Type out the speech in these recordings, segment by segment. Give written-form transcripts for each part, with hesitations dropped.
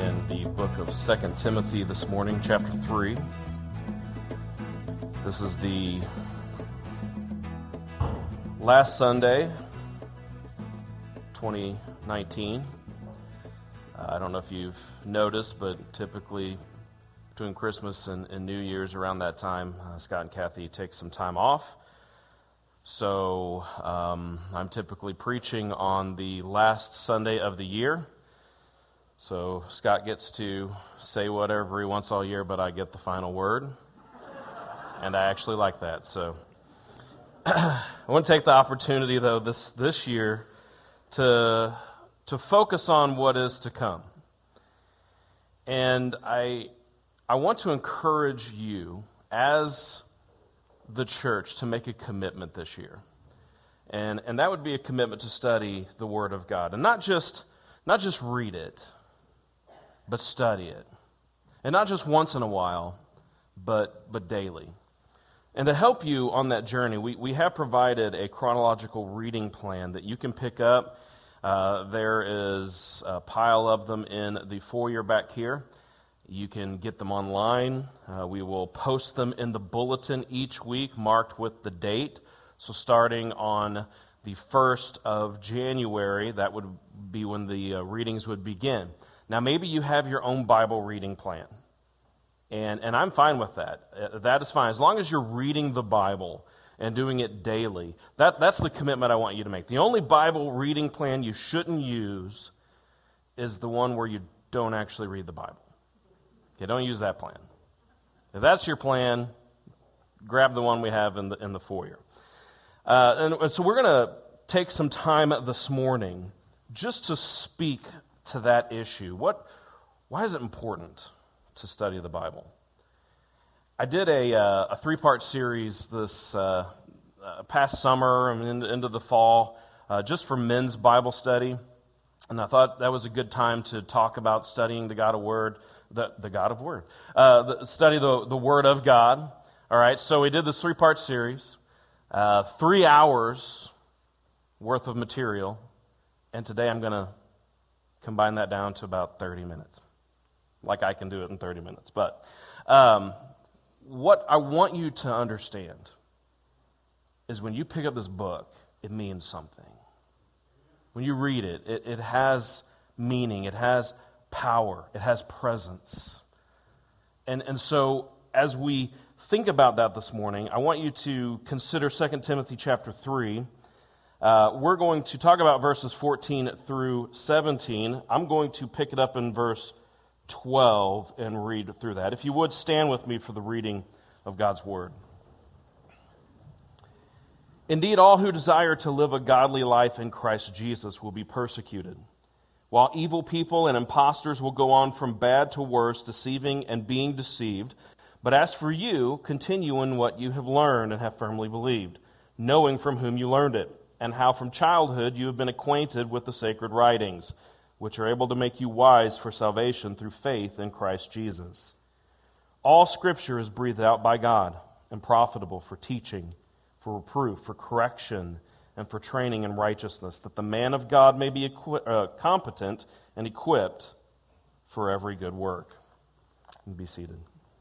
in the book of 2 Timothy this morning, chapter 3. This is the last Sunday, 2019. I don't know if you've noticed, but typically between Christmas and New Year's around that time, Scott and Kathy take some time off. So I'm typically preaching on the last Sunday of the year. So Scott gets to say whatever he wants all year, but I get the final word. And I actually like that. So I want to take the opportunity, though, this year to focus on what is to come. And I want to encourage you as the church to make a commitment this year. And that would be a commitment to study the Word of God. And not just read it, but study it. And not just once in a while, but daily. And to help you on that journey, we have provided a chronological reading plan that you can pick up. There is a pile of them in the foyer back here. You can get them online. We will post them in the bulletin each week, marked with the date. So starting on the 1st of January, that would be when the readings would begin. Now, maybe you have your own Bible reading plan, and I'm fine with that. That is fine. As long as you're reading the Bible and doing it daily, that's the commitment I want you to make. The only Bible reading plan you shouldn't use is the one where you don't actually read the Bible. Okay, don't use that plan. If that's your plan, grab the one we have in the foyer. And so we're going to take some time this morning just to speak to that issue. Why is it important to study the Bible? I did a 3-part series this past summer and into the fall, just for men's Bible study, and I thought that was a good time to talk about studying the God of Word, the God of Word, study the Word of God. All right, so we did this 3-part series, 3 hours worth of material, and today I'm going to combine that down to about 30 minutes. Like I can do it in 30 minutes. But what I want you to understand is when you pick up this book, it means something. When you read it, it has meaning, it has power, it has presence. And so as we think about that this morning, I want you to consider 2 Timothy chapter 3. We're going to talk about verses 14 through 17. I'm going to pick it up in verse 12 and read through that. If you would, stand with me for the reading of God's Word. Indeed, all who desire to live a godly life in Christ Jesus will be persecuted, while evil people and impostors will go on from bad to worse, deceiving and being deceived. But as for you, continue in what you have learned and have firmly believed, knowing from whom you learned it, and how from childhood you have been acquainted with the sacred writings, which are able to make you wise for salvation through faith in Christ Jesus. All Scripture is breathed out by God and profitable for teaching, for reproof, for correction, and for training in righteousness, that the man of God may be competent and equipped for every good work. And be seated.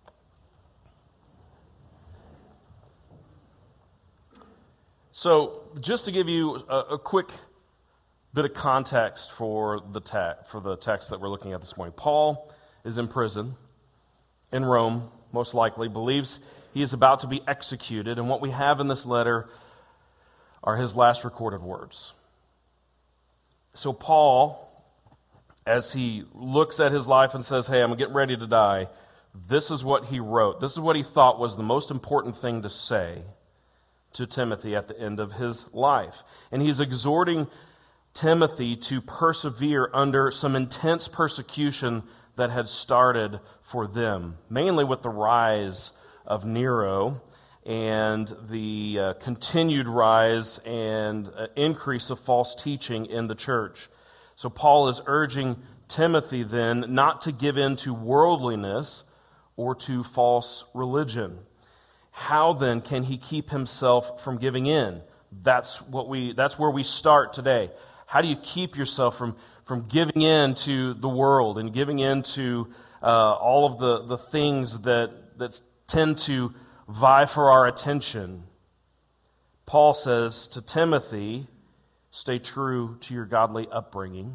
So, just to give you a quick bit of context for the text that we're looking at this morning. Paul is in prison in Rome, most likely, believes he is about to be executed, and what we have in this letter are his last recorded words. So Paul, as he looks at his life and says, hey, I'm getting ready to die, this is what he wrote. This is what he thought was the most important thing to say to Timothy at the end of his life. And he's exhorting Timothy to persevere under some intense persecution that had started for them, mainly with the rise of Nero and the continued rise and increase of false teaching in the church. So Paul is urging Timothy then not to give in to worldliness or to false religion. How then can he keep himself from giving in? That's where we start today. How do you keep yourself from from giving in to the world and giving in to all of the things that tend to vie for our attention. Paul says to Timothy, stay true to your godly upbringing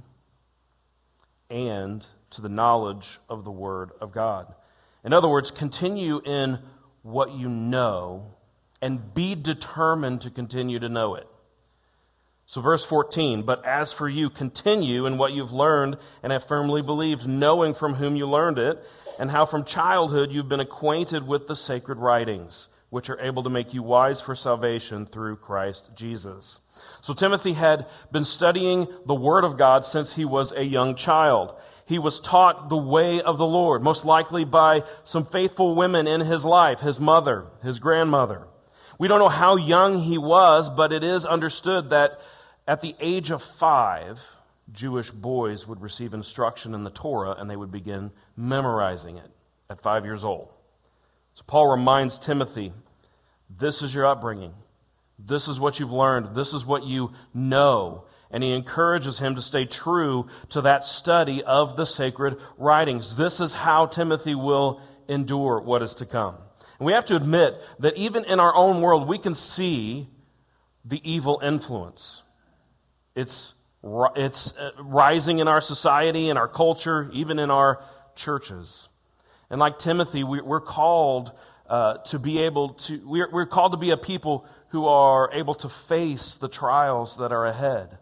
and to the knowledge of the Word of God. In other words, continue in what you know and be determined to continue to know it. So verse 14, but as for you, continue in what you've learned and have firmly believed, knowing from whom you learned it, and how from childhood you've been acquainted with the sacred writings, which are able to make you wise for salvation through Christ Jesus. So Timothy had been studying the Word of God since he was a young child. He was taught the way of the Lord, most likely by some faithful women in his life, his mother, his grandmother. We don't know how young he was, but it is understood that at the age of 5, Jewish boys would receive instruction in the Torah and they would begin memorizing it at 5 years old. So Paul reminds Timothy, this is your upbringing. This is what you've learned. This is what you know. And he encourages him to stay true to that study of the sacred writings. This is how Timothy will endure what is to come. And we have to admit that even in our own world, we can see the evil influence. It's rising in our society, in our culture, even in our churches. And like Timothy, we're called to be able to. We're called to be a people who are able to face the trials that are ahead.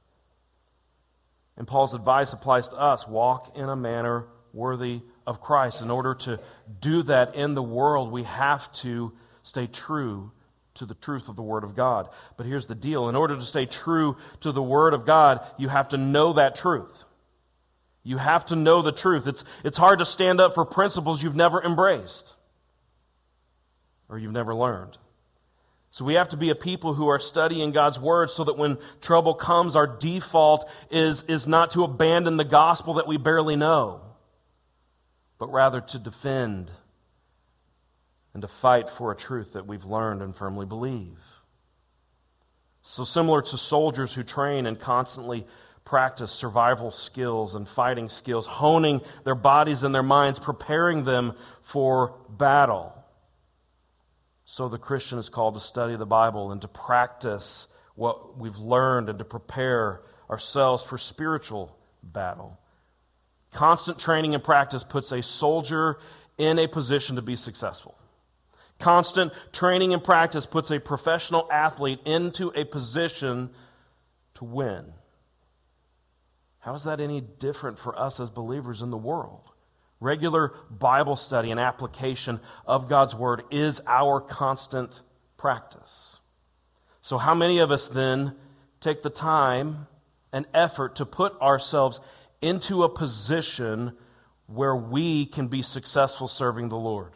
And Paul's advice applies to us: walk in a manner worthy of Christ. In order to do that in the world, we have to stay true to the truth of the Word of God. But here's the deal. In order to stay true to the Word of God, you have to know that truth. You have to know the truth. It's hard to stand up for principles you've never embraced or you've never learned. So we have to be a people who are studying God's Word so that when trouble comes, our default is not to abandon the gospel that we barely know, but rather to defend and to fight for a truth that we've learned and firmly believe. So similar to soldiers who train and constantly practice survival skills and fighting skills, honing their bodies and their minds, preparing them for battle, so the Christian is called to study the Bible and to practice what we've learned and to prepare ourselves for spiritual battle. Constant training and practice puts a soldier in a position to be successful. Constant training and practice puts a professional athlete into a position to win. How is that any different for us as believers in the world? Regular Bible study and application of God's Word is our constant practice. So how many of us then take the time and effort to put ourselves into a position where we can be successful serving the Lord?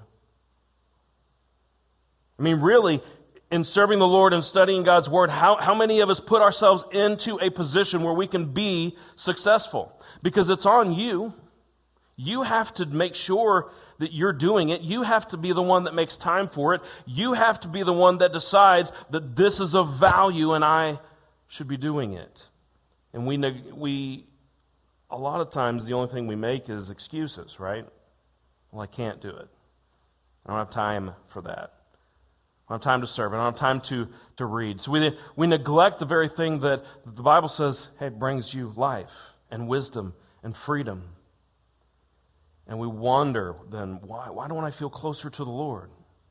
I mean, really, in serving the Lord and studying God's Word, how many of us put ourselves into a position where we can be successful? Because it's on you. You have to make sure that you're doing it. You have to be the one that makes time for it. You have to be the one that decides that this is of value and I should be doing it. And we a lot of times the only thing we make is excuses, right? Well, I can't do it. I don't have time for that. I don't have time to serve. I don't have time to read. So we neglect the very thing that the Bible says, hey, brings you life and wisdom and freedom. And we wonder then, why don't I feel closer to the Lord?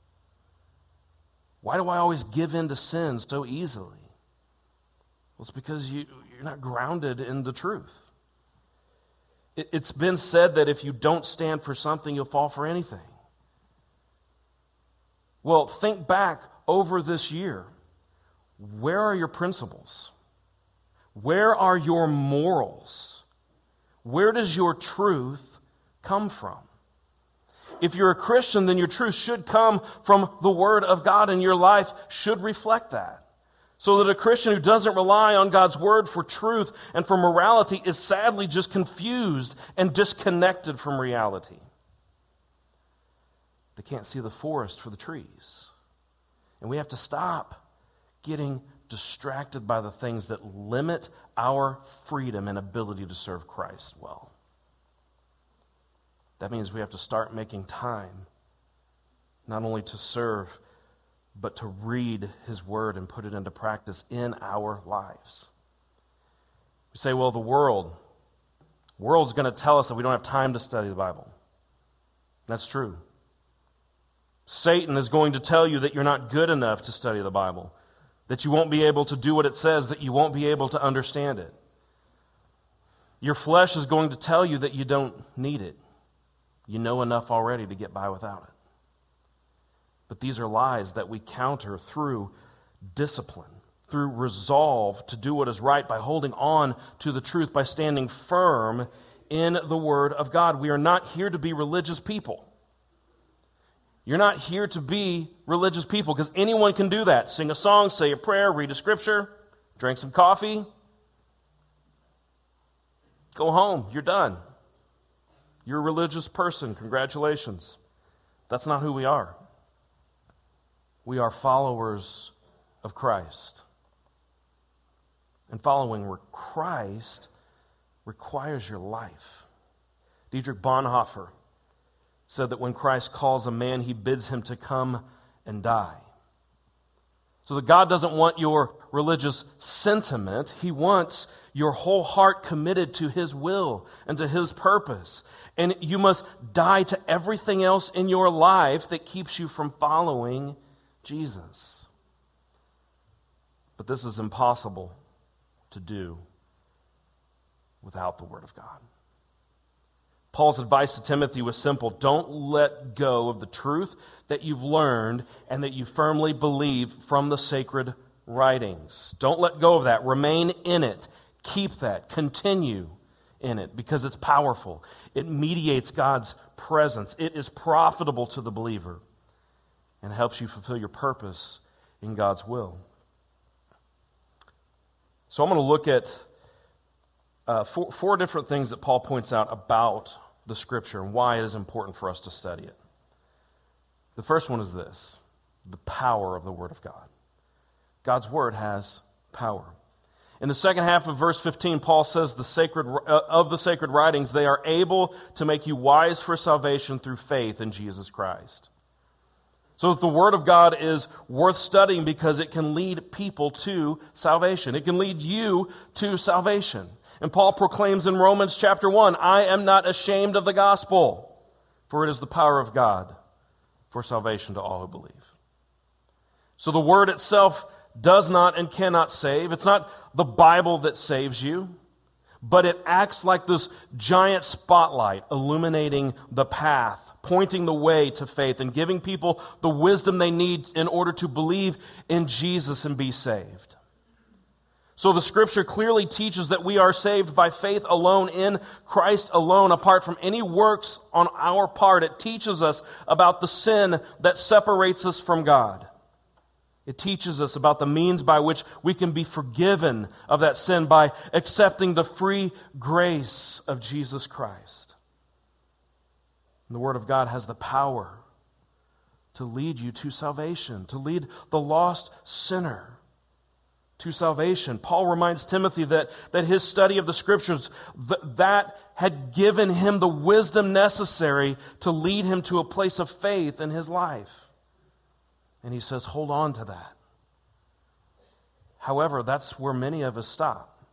Why do I always give in to sin so easily? Well, it's because you're not grounded in the truth. It's been said that if you don't stand for something, you'll fall for anything. Well, think back over this year. Where are your principles? Where are your morals? Where does your truth come from? If you're a Christian, then your truth should come from the Word of God, and your life should reflect that. So that a Christian who doesn't rely on God's Word for truth and for morality is sadly just confused and disconnected from reality. They can't see the forest for the trees. And we have to stop getting distracted by the things that limit our freedom and ability to serve Christ well. That means we have to start making time, not only to serve, but to read His Word and put it into practice in our lives. We say, well, the world's going to tell us that we don't have time to study the Bible. That's true. Satan is going to tell you that you're not good enough to study the Bible, that you won't be able to do what it says, that you won't be able to understand it. Your flesh is going to tell you that you don't need it. You know enough already to get by without it. But these are lies that we counter through discipline, through resolve to do what is right, by holding on to the truth, by standing firm in the Word of God. We are not here to be religious people. You're not here to be religious people, because anyone can do that. Sing a song, say a prayer, read a scripture, drink some coffee, go home, you're done. You're a religious person, congratulations. That's not who we are. We are followers of Christ. And following Christ requires your life. Dietrich Bonhoeffer said that when Christ calls a man, He bids him to come and die. So that God doesn't want your religious sentiment. He wants your whole heart committed to His will and to His purpose. And you must die to everything else in your life that keeps you from following Jesus. But this is impossible to do without the Word of God. Paul's advice to Timothy was simple. Don't let go of the truth that you've learned and that you firmly believe from the sacred writings. Don't let go of that. Remain in it. Keep that. Continue in it, because it's powerful. It mediates God's presence. It is profitable to the believer and helps you fulfill your purpose in God's will. So I'm going to look at four different things that Paul points out about the Scripture and why it is important for us to study it. The first one is this: the power of the Word of God. God's Word has power. In the second half of verse 15, Paul says the sacred writings, they are able to make you wise for salvation through faith in Jesus Christ. So the Word of God is worth studying because it can lead people to salvation. It can lead you to salvation. And Paul proclaims in Romans chapter 1, I am not ashamed of the gospel, for it is the power of God for salvation to all who believe. So the Word itself does not and cannot save. It's not the Bible that saves you, but it acts like this giant spotlight illuminating the path, pointing the way to faith, and giving people the wisdom they need in order to believe in Jesus and be saved. So the Scripture clearly teaches that we are saved by faith alone, in Christ alone, apart from any works on our part. It teaches us about the sin that separates us from God. It teaches us about the means by which we can be forgiven of that sin by accepting the free grace of Jesus Christ. And the Word of God has the power to lead you to salvation, to lead the lost sinner to salvation. Paul reminds Timothy that his study of the Scriptures, that had given him the wisdom necessary to lead him to a place of faith in his life. And he says, hold on to that. However, that's where many of us stop.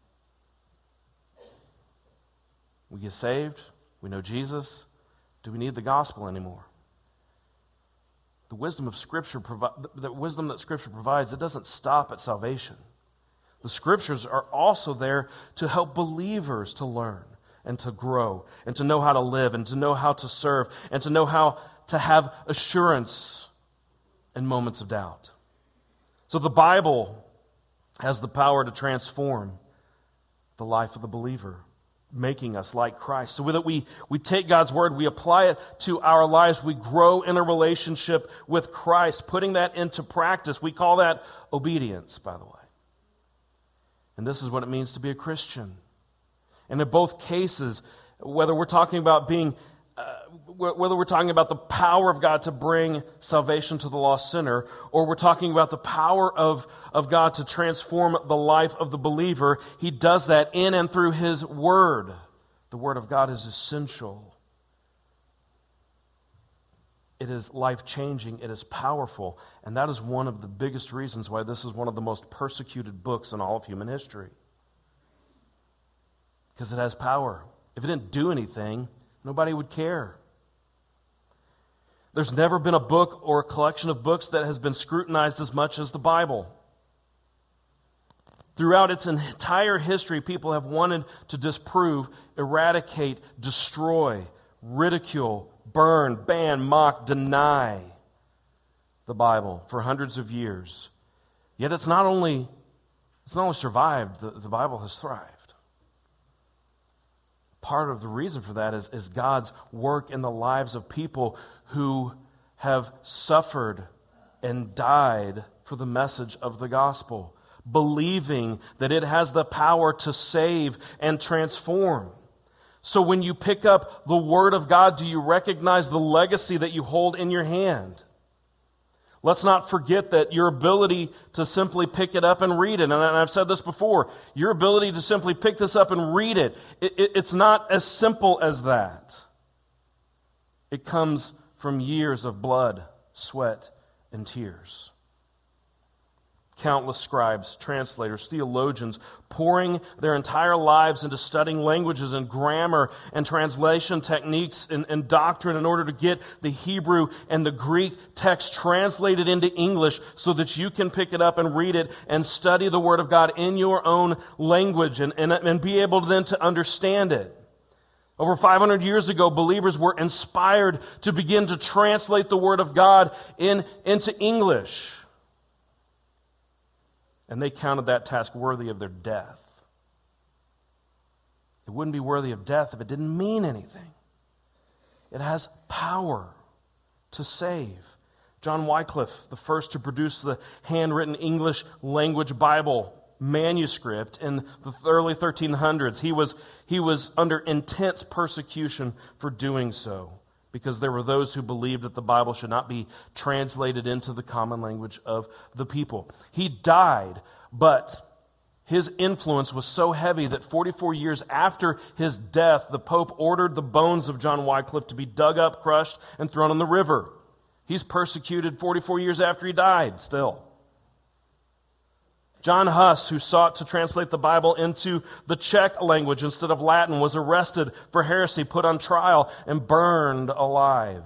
We get saved, we know Jesus. Do we need the gospel anymore? The wisdom of Scripture, the wisdom that Scripture provides, it doesn't stop at salvation. The Scriptures are also there to help believers to learn and to grow and to know how to live and to know how to serve and to know how to have assurance in moments of doubt. So the Bible has the power to transform the life of the believer, making us like Christ. So that we take God's Word, we apply it to our lives, we grow in a relationship with Christ, putting that into practice. We call that obedience, by the way. And this is what it means to be a Christian. And in both cases, whether we're talking about being whether we're talking about the power of God to bring salvation to the lost sinner, or we're talking about the power of God to transform the life of the believer, He does that in and through His Word. The Word of God is essential. It is life-changing. It is powerful. And that is one of the biggest reasons why this is one of the most persecuted books in all of human history. Because it has power. If it didn't do anything, nobody would care. There's never been a book or a collection of books that has been scrutinized as much as the Bible. Throughout its entire history, people have wanted to disprove, eradicate, destroy, ridicule, burn, ban, mock, deny the Bible for hundreds of years. Yet it's not only survived, the Bible has thrived. Part of the reason for that is God's work in the lives of people who have suffered and died for the message of the gospel, believing that it has the power to save and transform. So when you pick up the Word of God, do you recognize the legacy that you hold in your hand? Let's not forget that your ability to simply pick it up and read it, and I've said this before, your ability to simply pick this up and read it, it's not as simple as that. It comes from years of blood, sweat, and tears. Countless scribes, translators, theologians pouring their entire lives into studying languages and grammar and translation techniques and doctrine in order to get the Hebrew and the Greek text translated into English so that you can pick it up and read it and study the Word of God in your own language and be able then to understand it. Over 500 years ago, believers were inspired to begin to translate the Word of God into English. And they counted that task worthy of their death. It wouldn't be worthy of death if it didn't mean anything. It has power to save. John Wycliffe, the first to produce the handwritten English language Bible manuscript in the early 1300s, he was under intense persecution for doing so, because there were those who believed that the Bible should not be translated into the common language of the people. He died, but his influence was so heavy that 44 years after his death, the Pope ordered the bones of John Wycliffe to be dug up, crushed, and thrown in the river. He's persecuted 44 years after he died still. John Huss, who sought to translate the Bible into the Czech language instead of Latin, was arrested for heresy, put on trial, and burned alive.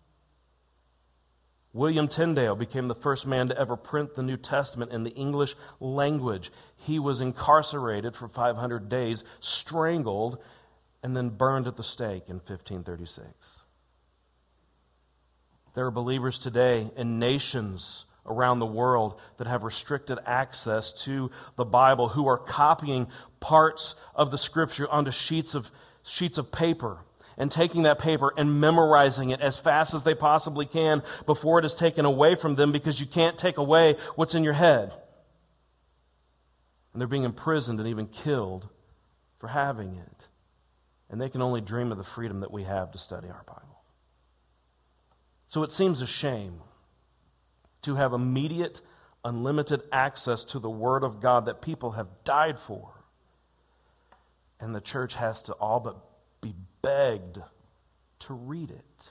William Tyndale became the first man to ever print the New Testament in the English language. He was incarcerated for 500 days, strangled, and then burned at the stake in 1536. There are believers today in nations around the world that have restricted access to the Bible, who are copying parts of the Scripture onto sheets of paper and taking that paper and memorizing it as fast as they possibly can before it is taken away from them, because you can't take away what's in your head. And they're being imprisoned and even killed for having it. And they can only dream of the freedom that we have to study our Bible. So it seems a shame to have immediate, unlimited access to the Word of God that people have died for, and the church has to all but be begged to read it.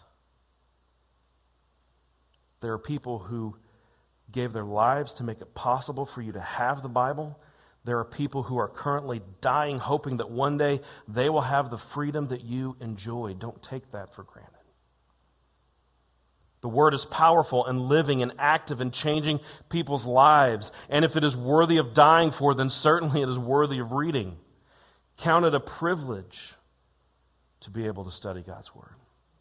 There are people who gave their lives to make it possible for you to have the Bible. There are people who are currently dying, hoping that one day they will have the freedom that you enjoy. Don't take that for granted. The Word is powerful and living and active and changing people's lives. And if it is worthy of dying for, then certainly it is worthy of reading. Count it a privilege to be able to study God's Word.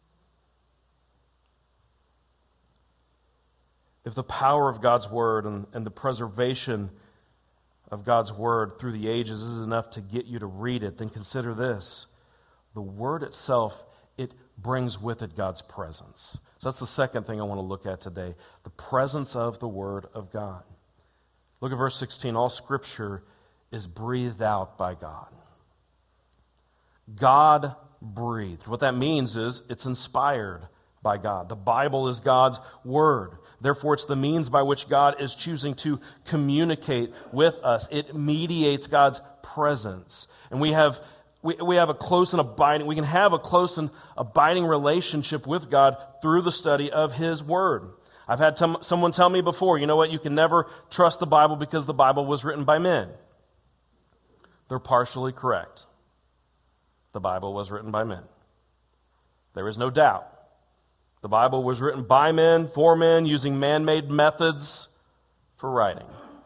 If the power of God's Word and the preservation of God's Word through the ages is enough to get you to read it, then consider this. The Word itself, it brings with it God's presence. So that's the second thing I want to look at today, the presence of the Word of God. Look at verse 16. All Scripture is breathed out by God. God breathed. What that means is it's inspired by God. The Bible is God's word. Therefore, it's the means by which God is choosing to communicate with us. It mediates God's presence. And we have a close and abiding, we can have a close and abiding relationship with God through the study of His Word. I've had someone tell me before, you know what, you can never trust the Bible because the Bible was written by men. They're partially correct. The Bible was written by men. There is no doubt. The Bible was written by men, for men, using man-made methods for writing.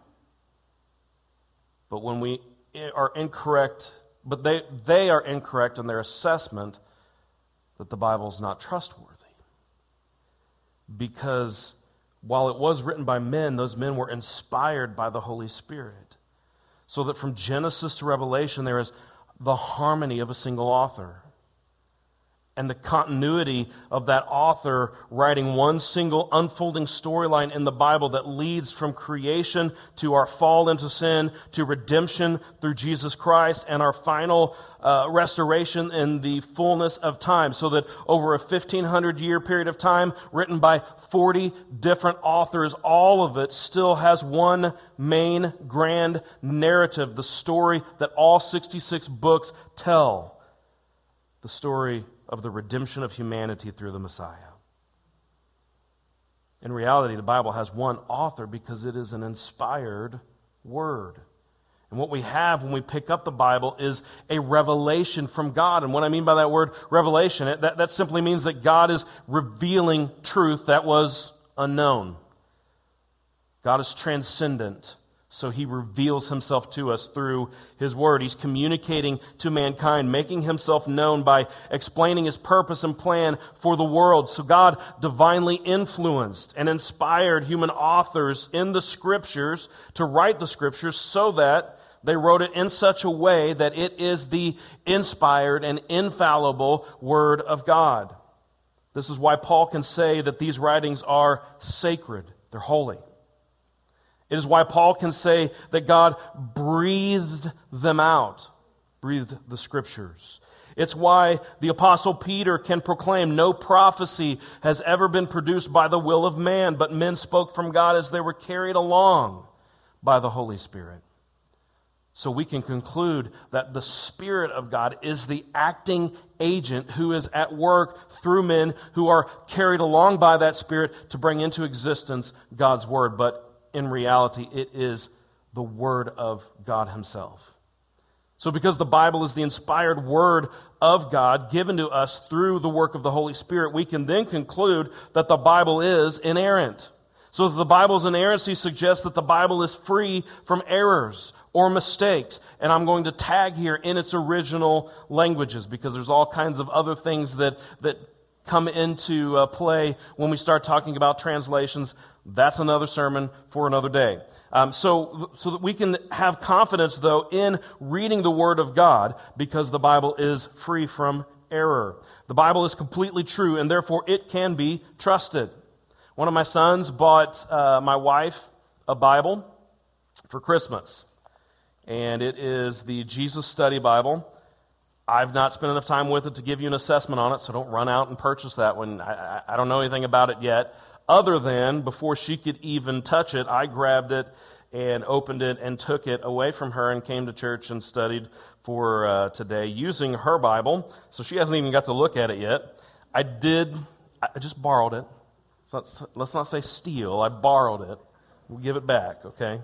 But when we are incorrect, but they are incorrect in their assessment that the Bible is not trustworthy. Because while it was written by men, those men were inspired by the Holy Spirit. So that from Genesis to Revelation, there is the harmony of a single author. And the continuity of that author writing one single unfolding storyline in the Bible that leads from creation to our fall into sin, to redemption through Jesus Christ, and our final restoration in the fullness of time. So that over a 1,500-year period of time, written by 40 different authors, all of it still has one main grand narrative, the story that all 66 books tell. The story of the redemption of humanity through the Messiah. In reality, the Bible has one author because it is an inspired word. And what we have when we pick up the Bible is a revelation from God. And what I mean by that word, revelation, that simply means that God is revealing truth that was unknown. God is transcendent. So He reveals Himself to us through His Word. He's communicating to mankind, making Himself known by explaining His purpose and plan for the world. So God divinely influenced and inspired human authors in the Scriptures to write the Scriptures so that they wrote it in such a way that it is the inspired and infallible Word of God. This is why Paul can say that these writings are sacred. They're holy. It is why Paul can say that God breathed them out, breathed the Scriptures. It's why the Apostle Peter can proclaim no prophecy has ever been produced by the will of man, but men spoke from God as they were carried along by the Holy Spirit. So we can conclude that the Spirit of God is the acting agent who is at work through men who are carried along by that Spirit to bring into existence God's Word. But in reality, it is the Word of God Himself. So because the Bible is the inspired Word of God given to us through the work of the Holy Spirit, we can then conclude that the Bible is inerrant. So the Bible's inerrancy suggests that the Bible is free from errors or mistakes. And I'm going to tag here in its original languages because there's all kinds of other things that come into play when we start talking about translations. That's another sermon for another day. So that we can have confidence, though, in reading the Word of God because the Bible is free from error. The Bible is completely true, and therefore it can be trusted. One of my sons bought my wife a Bible for Christmas, and it is the Jesus Study Bible. I've not spent enough time with it to give you an assessment on it, so don't run out and purchase that one. I don't know anything about it yet, other than before she could even touch it, I grabbed it and opened it and took it away from her and came to church and studied for today using her Bible. So she hasn't even got to look at it yet. I just borrowed it. Let's not say steal. I borrowed it. We'll give it back, okay?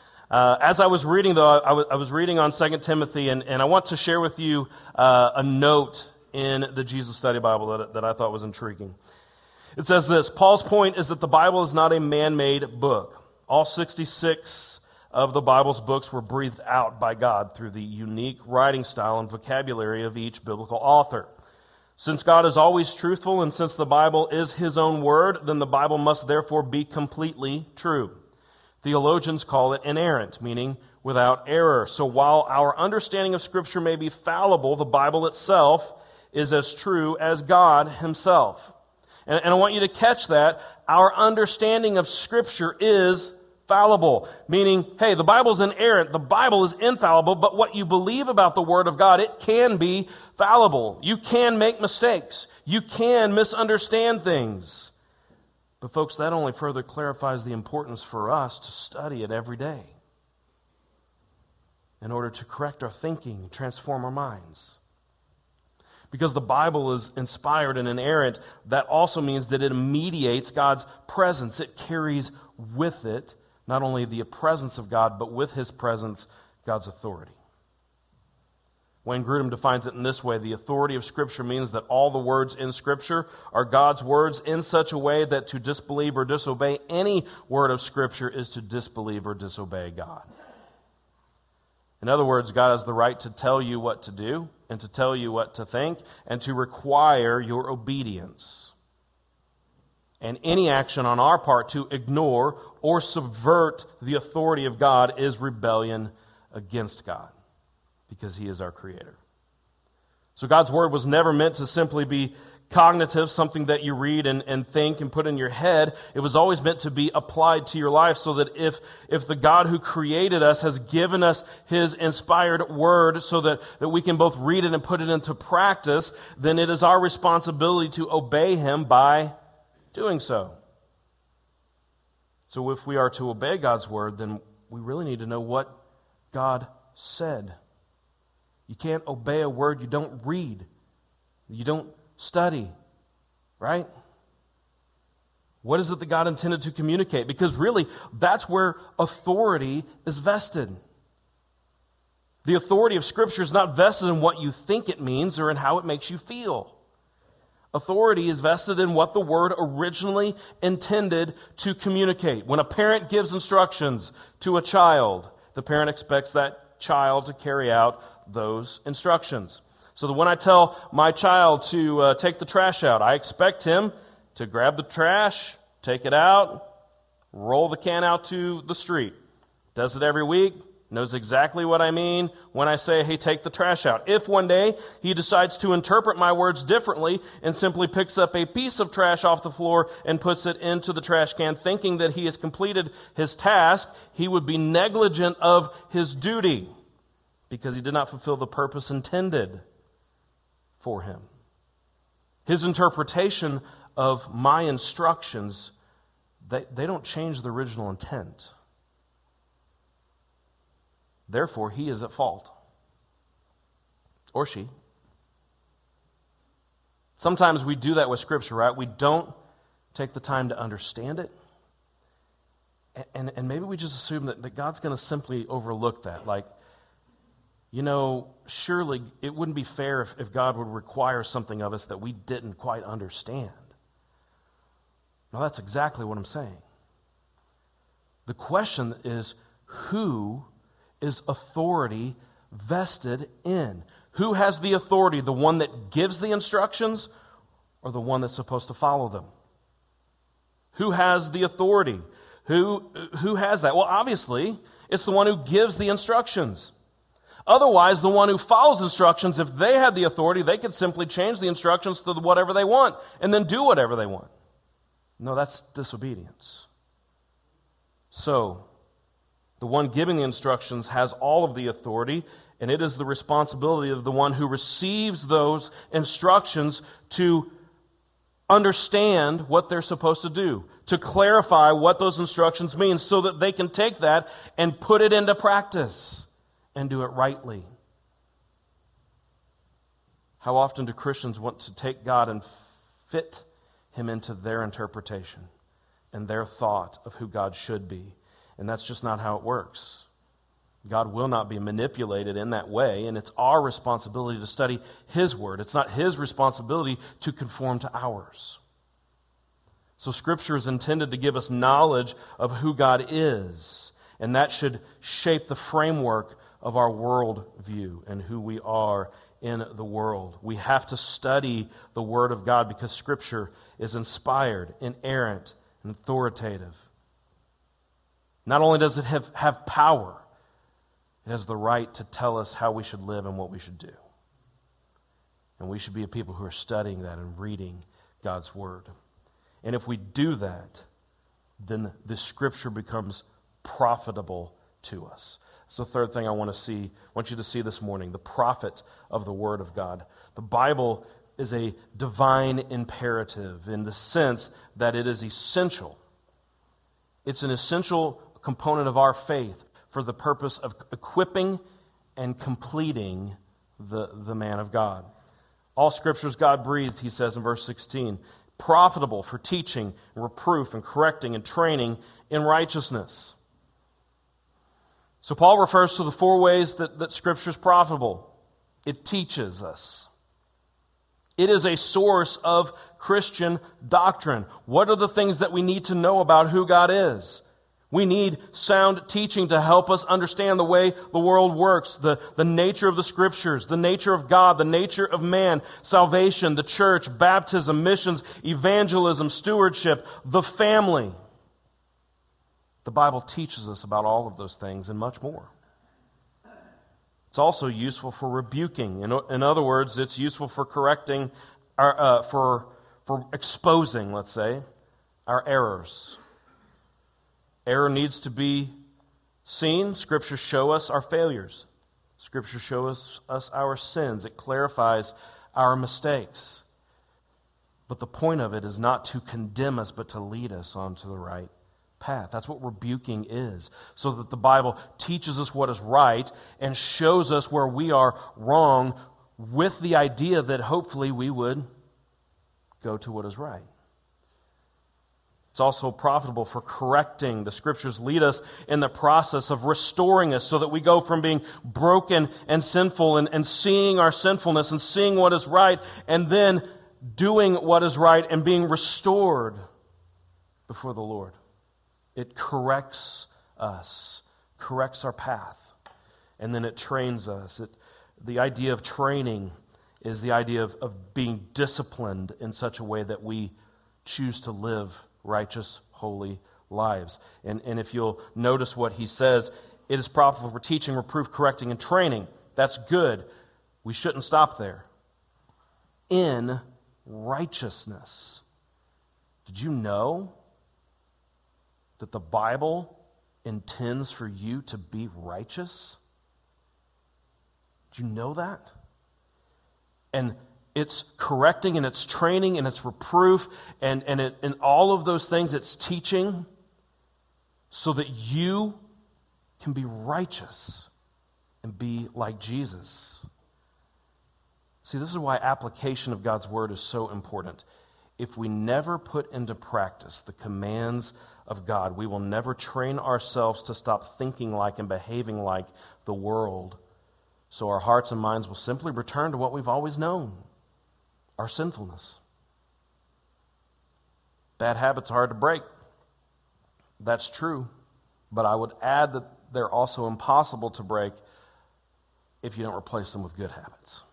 As I was reading, though, I was reading on 2 Timothy, and I want to share with you a note in the Jesus Study Bible that I thought was intriguing. It says this: Paul's point is that the Bible is not a man-made book. All 66 of the Bible's books were breathed out by God through the unique writing style and vocabulary of each biblical author. Since God is always truthful, and since the Bible is His own word, then the Bible must therefore be completely true. Theologians call it inerrant, meaning without error. So while our understanding of Scripture may be fallible, the Bible itself is as true as God Himself. And I want you to catch that. Our understanding of Scripture is fallible, meaning, hey, the Bible's inerrant, the Bible is infallible, but what you believe about the Word of God, it can be fallible. You can make mistakes. You can misunderstand things. But folks, that only further clarifies the importance for us to study it every day in order to correct our thinking, transform our minds. Because the Bible is inspired and inerrant, that also means that it mediates God's presence. It carries with it not only the presence of God, but with His presence, God's authority. Wayne Grudem defines it in this way: the authority of Scripture means that all the words in Scripture are God's words in such a way that to disbelieve or disobey any word of Scripture is to disbelieve or disobey God. In other words, God has the right to tell you what to do and to tell you what to think and to require your obedience. And any action on our part to ignore or subvert the authority of God is rebellion against God, because He is our Creator. So God's Word was never meant to simply be cognitive, something that you read and think and put in your head. It was always meant to be applied to your life, so that if the God who created us has given us His inspired Word so that we can both read it and put it into practice, then it is our responsibility to obey Him by doing so. So if we are to obey God's Word, then we really need to know what God said. You can't obey a word you don't read, you don't study, right? What is it that God intended to communicate? Because really, that's where authority is vested. The authority of Scripture is not vested in what you think it means or in how it makes you feel. Authority is vested in what the Word originally intended to communicate. When a parent gives instructions to a child, the parent expects that child to carry out those instructions. So that when I tell my child to take the trash out, I expect him to grab the trash, take it out, roll the can out to the street. Does it every week, knows exactly what I mean when I say, hey, take the trash out. If one day he decides to interpret my words differently and simply picks up a piece of trash off the floor and puts it into the trash can, thinking that he has completed his task, he would be negligent of his duty because he did not fulfill the purpose intended for him. His interpretation of my instructions, they don't change the original intent. Therefore, he is at fault. Or she. Sometimes we do that with Scripture, right? We don't take the time to understand it. And maybe we just assume that God's going to simply overlook that. Like, surely it wouldn't be fair if God would require something of us that we didn't quite understand. Now, that's exactly what I'm saying. The question is, who is authority vested in? Who has the authority? The one that gives the instructions or the one that's supposed to follow them? Who has the authority? Who has that? Well, obviously, it's the one who gives the instructions. Otherwise, the one who follows instructions, if they had the authority, they could simply change the instructions to whatever they want and then do whatever they want. No, that's disobedience. So, the one giving the instructions has all of the authority, and it is the responsibility of the one who receives those instructions to understand what they're supposed to do, to clarify what those instructions mean so that they can take that and put it into practice and do it rightly. How often do Christians want to take God and fit Him into their interpretation and their thought of who God should be? And that's just not how it works. God will not be manipulated in that way, and it's our responsibility to study His Word. It's not His responsibility to conform to ours. So Scripture is intended to give us knowledge of who God is, and that should shape the framework of our world view and who we are in the world. We have to study the Word of God because Scripture is inspired, inerrant, and authoritative. Not only does it have power, it has the right to tell us how we should live and what we should do. And we should be a people who are studying that and reading God's Word. And if we do that, then the Scripture becomes profitable to us. That's the third thing I want you to see this morning, the profit of the Word of God. The Bible is a divine imperative in the sense that it is essential. It's an essential component of our faith for the purpose of equipping and completing the man of God. All Scripture is God-breathed, he says in verse 16, profitable for teaching, and reproof, and correcting, and training in righteousness. So Paul refers to the four ways that Scripture is profitable. It teaches us. It is a source of Christian doctrine. What are the things that we need to know about who God is? We need sound teaching to help us understand the way the world works, the nature of the Scriptures, the nature of God, the nature of man, salvation, the church, baptism, missions, evangelism, stewardship, the family. The Bible teaches us about all of those things and much more. It's also useful for rebuking. In other words, it's useful for correcting, for exposing, let's say, our errors. Error needs to be seen. Scripture show us our failures. Scripture shows us our sins. It clarifies our mistakes. But the point of it is not to condemn us, but to lead us onto the right path. That's what rebuking is. So that the Bible teaches us what is right and shows us where we are wrong, with the idea that hopefully we would go to what is right. It's also profitable for correcting. The Scriptures lead us in the process of restoring us so that we go from being broken and sinful and seeing our sinfulness and seeing what is right and then doing what is right and being restored before the Lord. It corrects us, corrects our path, and then it trains us. The idea of training is the idea of being disciplined in such a way that we choose to live righteous, holy lives. And if you'll notice what he says, it is profitable for teaching, reproof, correcting, and training. That's good. We shouldn't stop there. In righteousness. Did you know that the Bible intends for you to be righteous? Did you know that? And it's correcting and it's training and it's reproof and all of those things it's teaching so that you can be righteous and be like Jesus. See, this is why application of God's Word is so important. If we never put into practice the commands of God, we will never train ourselves to stop thinking like and behaving like the world. So our hearts and minds will simply return to what we've always known. Our sinfulness. Bad habits are hard to break. That's true. But I would add that they're also impossible to break if you don't replace them with good habits.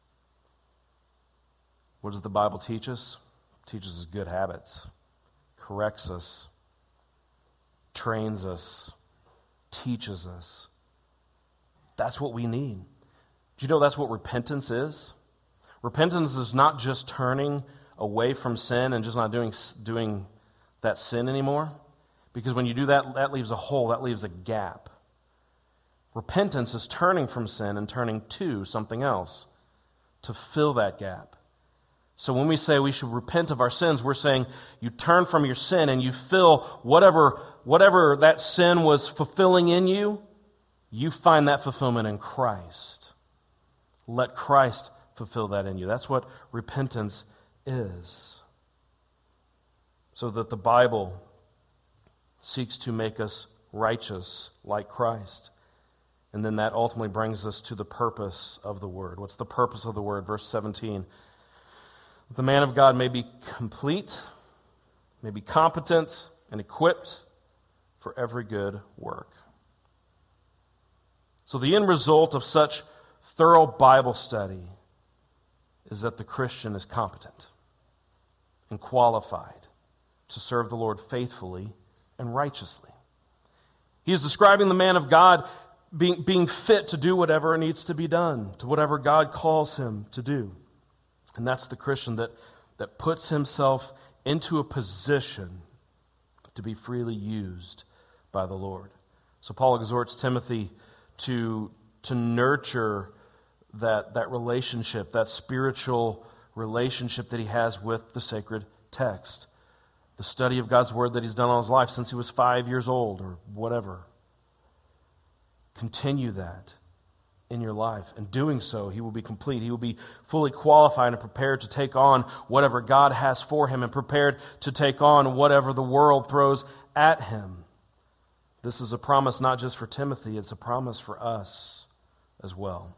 What does the Bible teach us? It teaches us good habits. Corrects us. Trains us. Teaches us. That's what we need. Do you know that's what repentance is? Repentance is not just turning away from sin and just not doing that sin anymore. Because when you do that, that leaves a hole, that leaves a gap. Repentance is turning from sin and turning to something else to fill that gap. So when we say we should repent of our sins, we're saying you turn from your sin and you fill whatever that sin was fulfilling in you, you find that fulfillment in Christ. Let Christ fulfill that in you. That's what repentance is. So that the Bible seeks to make us righteous like Christ. And then that ultimately brings us to the purpose of the Word. What's the purpose of the Word? Verse 17. The man of God may be complete, may be competent, and equipped for every good work. So the end result of such thorough Bible study is that the Christian is competent and qualified to serve the Lord faithfully and righteously. He is describing the man of God being fit to do whatever needs to be done, to whatever God calls him to do. And that's the Christian that puts himself into a position to be freely used by the Lord. So Paul exhorts Timothy to nurture that relationship, that spiritual relationship that he has with the sacred text. The study of God's word that he's done all his life since he was 5 years old or whatever. Continue that in your life. In doing so, he will be complete. He will be fully qualified and prepared to take on whatever God has for him and prepared to take on whatever the world throws at him. This is a promise not just for Timothy, it's a promise for us as well.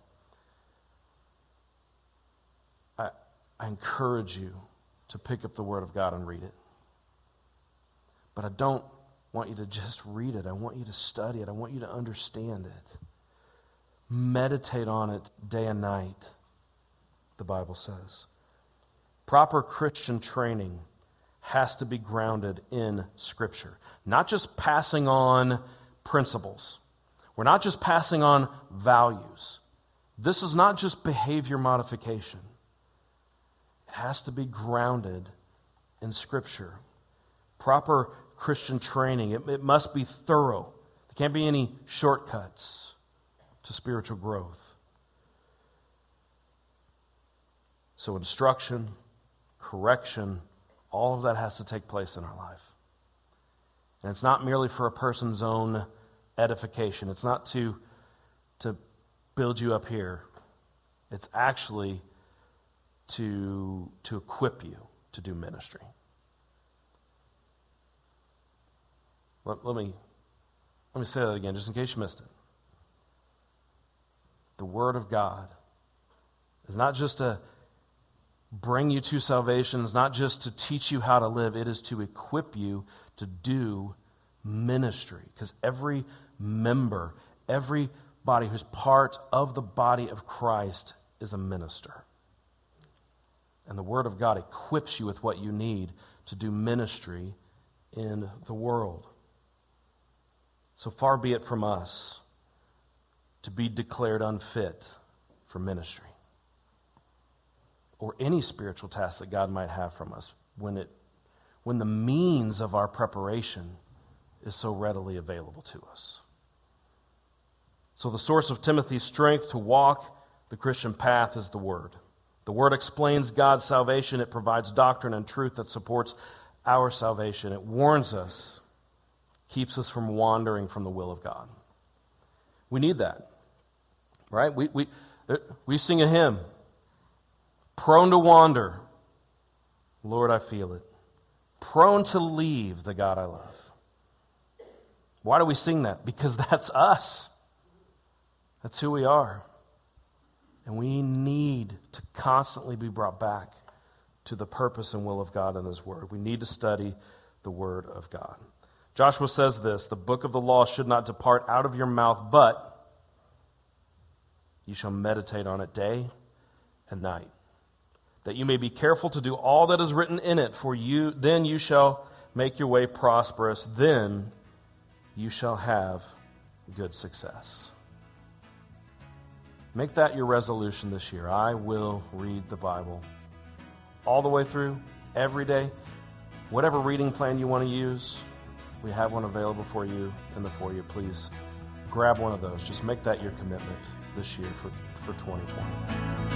I encourage you to pick up the Word of God and read it. But I don't want you to just read it. I want you to study it. I want you to understand it. Meditate on it day and night, the Bible says. Proper Christian training has to be grounded in Scripture. Not just passing on principles. We're not just passing on values. This is not just behavior modification. It has to be grounded in Scripture. Proper Christian training, it must be thorough. There can't be any shortcuts to spiritual growth. So instruction, correction, all of that has to take place in our life. And it's not merely for a person's own edification. It's not to build you up here. It's actually to equip you to do ministry. Let me say that again, just in case you missed it. The Word of God is not just to bring you to salvation, it's not just to teach you how to live, it is to equip you to do ministry. Because every member, everybody who's part of the body of Christ is a minister. And the Word of God equips you with what you need to do ministry in the world. So far be it from us to be declared unfit for ministry or any spiritual task that God might have from us when the means of our preparation is so readily available to us. So the source of Timothy's strength to walk the Christian path is the Word. The Word explains God's salvation. It provides doctrine and truth that supports our salvation. It warns us, keeps us from wandering from the will of God. We need that, right? We sing a hymn, prone to wander. Lord, I feel it. Prone to leave the God I love. Why do we sing that? Because that's us. That's who we are. And we need to constantly be brought back to the purpose and will of God and His Word. We need to study the Word of God. Joshua says this, the book of the law should not depart out of your mouth, but you shall meditate on it day and night, that you may be careful to do all that is written in it, for then you shall make your way prosperous, then you shall have good success. Make that your resolution this year. I will read the Bible all the way through, every day. Whatever reading plan you want to use, we have one available for you in the foyer. Please grab one of those. Just make that your commitment this year for 2020.